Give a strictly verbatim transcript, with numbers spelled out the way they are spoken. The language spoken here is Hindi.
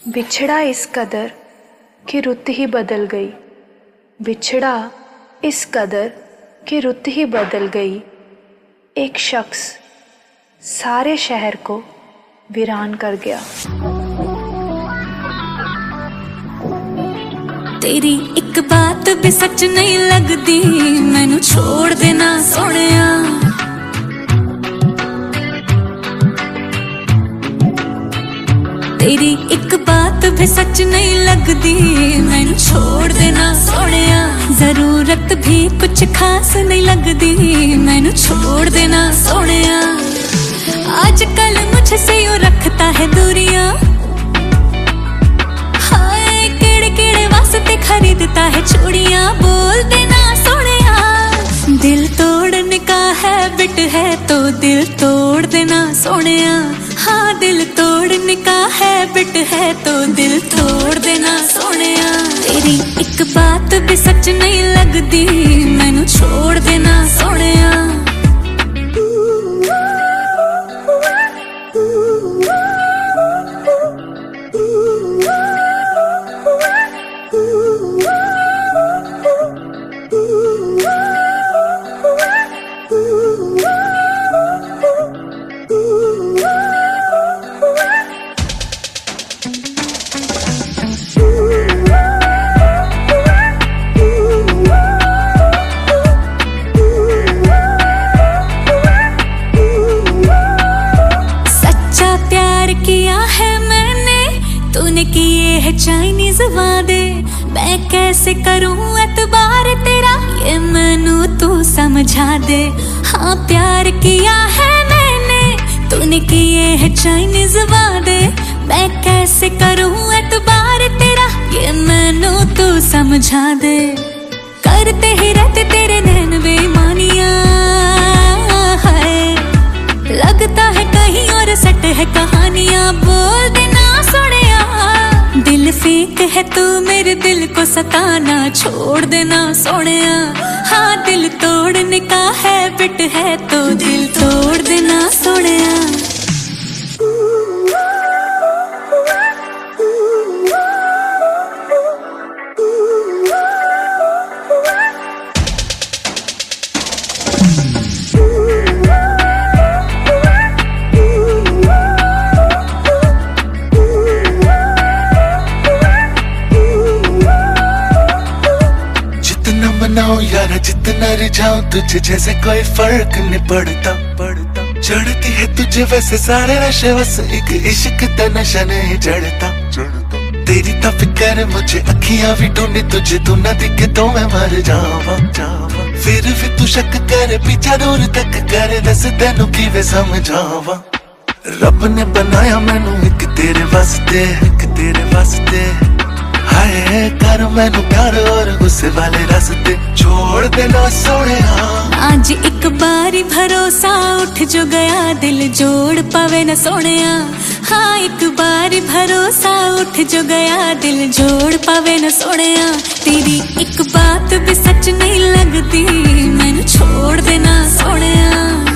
बिछड़ा इस कदर कि रुत ही बदल गई, बिछड़ा इस कदर कि रुत ही बदल गई। एक शख्स सारे शहर को वीरान कर गया। तेरी एक बात भी सच नहीं लगदी, मैनू छोड़ देना सोहणिया। तेरी एक बात भी सच नहीं लगदी, मैनू छोड़ देना सोहणिया। जरूरत भी कुछ खास नहीं लगदी, मैनू छोड़ देना सोहणिया। आजकल मुझसे यूं रखता है दूरियां, हाय केड़े केड़े वास्ते खरीदता है चूड़ियां। बोल देना सोहणिया, दिल तोड़ने का हैबिट है तो दिल तोड़ देना सोहणिया। हाँ दिल तोड़ने का हैबिट है तो दिल तोड़ देना सोहणिया। तेरी एक बात भी सच नहीं लगदी, मैनू छोड़ देना सोहणिया। तूने किए है चाइनीज वादे, मैं कैसे करूं एतबार तेरा, ये मैनू तू समझा दे। हाँ प्यार किया है मैंने, तूने किए है चाइनीज वादे, मैं कैसे करूं एतबार तेरा, ये मैनू तू समझा दे। करते ही रहते तेरे नैन बेईमानियां, है लगता है कहीं और सट है कहानियां। बोल देना सोहणिया, दिल फेंक है तू मेरे दिल को सताना, छोड़ देना सोहणिया। हाँ दिल तोड़ने का हैबिट है तो दिल तोड़ देना सोहणिया। मनाऊं यारा जितना रिझाऊं तुझे, जैसे कोई फर्क नहीं पड़ता पड़ता। चढ़ती है तुझे वैसे सारे नशे, बस एक इश्क का नशा नहीं चढ़ता चढ़ता। तेरी तो फिक्र मुझे अखियां भी ढूंढी तुझे, तू ना दिखे तो मैं मर जावा जावा। फिर भी तू शक करे पीछा दूर तक करे, दस तेनू किवें समझावा। रब ने बनाया मैनू एक तेरे वास्ते, एक तेरे वास्ते। हाय कर मैनू प्यार और गुस्से वाले रास्ते, छोड़ देना सोहणिया। आज एक बारी भरोसा उठ जो गया, दिल जोड़ पावे न सोहणिया। हाँ एक बारी भरोसा उठ जो गया, दिल जोड़ पावे न सोहणिया। तेरी एक बात भी सच नहीं लगदी, मैनू छोड़ देना सोहणिया।